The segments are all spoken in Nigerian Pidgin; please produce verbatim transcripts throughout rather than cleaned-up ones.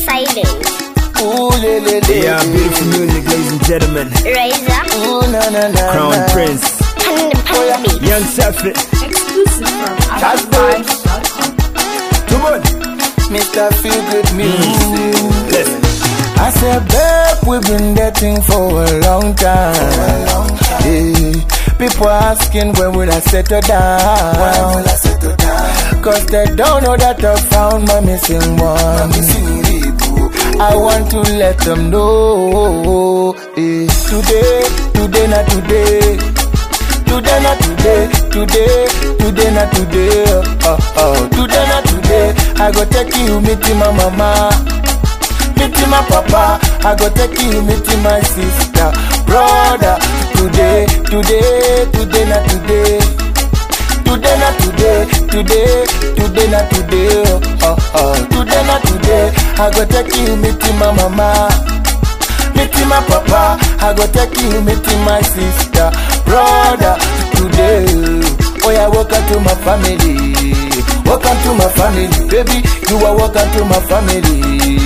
silent. Ooh, le, le, le, yeah, beautiful music, ladies and gentlemen. Razor. Ooh, na, na, na, Crown na. Prince. And the Pambi. Young Safi. Exclusive from That's Aftervibes dot com. Come on. Mister Feel Good Music. Listen. I said, babe, we've been dating for a long time. For a long time. Yeah. People asking when will I settle down? When will I settle down? Cause they don't know that I found my missing one. My missing people. I want to let them know. Yeah. Today, today, not today. Today, not today. Today, today, not today. Oh, oh. Today, not today. I go take you meeting my mama. Meeting my papa, I go take you meeting my sister, brother. Today, today, today, not today. Today, not today, today, today, not today. Oh, oh, today, not today. I go take you meeting my mama, meeting my papa. I go take you meeting my sister, brother. Today, oh yeah, welcome to my family. Welcome to my family, baby. You are welcome to my family.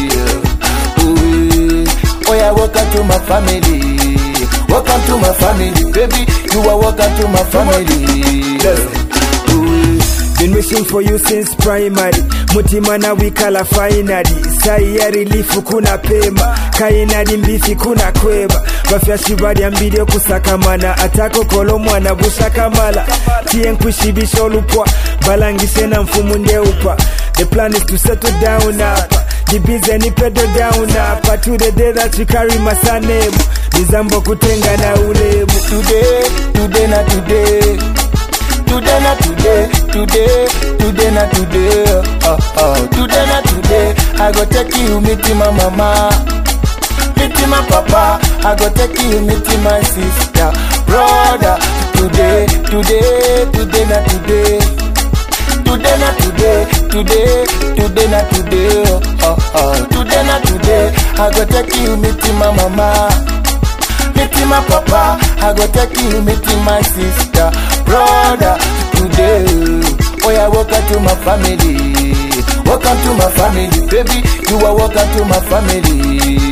Oh yeah, welcome to my family. Welcome to my family, baby. You are welcome to my family. Yes. Been wishing for you since primary. Mutimana we call a finally. Saya relief kuna pema. Kainadi mbifi kuna kweba. Bafya shibadi ambidio kusakamana. Atako kolo mwana busha kamala. Tien kushibisha olupwa. Balangishe na mfumu ndeupa. The plan is to settle down up. The busy ni pedal down up. To the day that you carry my son name. Nizambo kutenga na ulemu. Today, today na today. Today na today. Today, today na today. Oh, oh. Today na today. I go take you meeting my mama. Meeting my papa. I go take you meeting my sister, brother. Today, today, today na today. Today not today, today, today not today, oh, oh, today not today. I go take you meeting my mama, meeting my papa. I go take you meeting my sister, brother. Today, oh yeah, welcome to my family. Welcome to my family, baby. You are welcome to my family.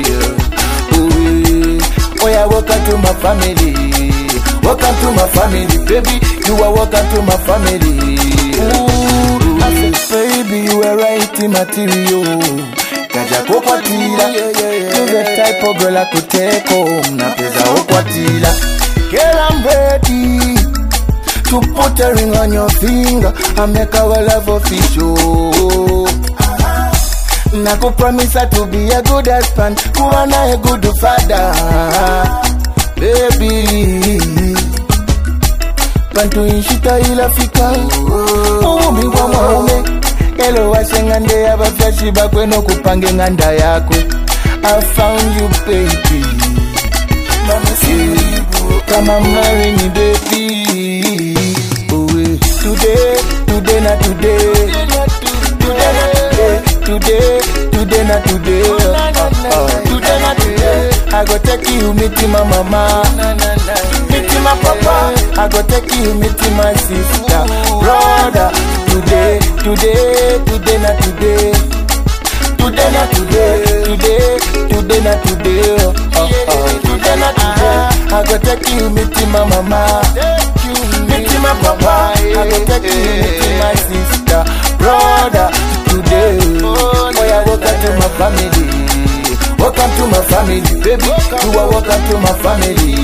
Oh yeah, welcome to my family. Welcome to my family, baby. You are welcome to my family. Ooh, I said, baby, you are right in material. Kaja kokwatila, you're the type of girl I could take home. Na pesa okwatila. Girl, I'm ready to put a ring on your finger and make our love official. Naku promise to be a good husband, kuwana a good father, baby. Pantu inshita ilafika, umi wa maume. Elo wasengande ya bafyashi bakwe no kupange nganda yakwe. I found you, baby. Mama siribu, kama marry me, baby. Oh, today, today na today. Today na today. Today, today na today. Oh, oh. Today na today. I go take you meeting my mama, meeting my papa. I go take you meeting my sister, brother. Today, today, today na today. Today na today. Today, today na today. Oh, oh. Today na today. I go take you meeting my mama, meeting my papa. I go take you meeting my sister, brother. Today, oh yeah, welcome to my family. Welcome to my family, baby. You are welcome to my family.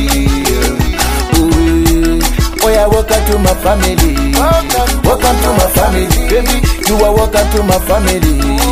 Oh yeah, welcome to my family. Welcome to my family, baby. You are welcome to my family.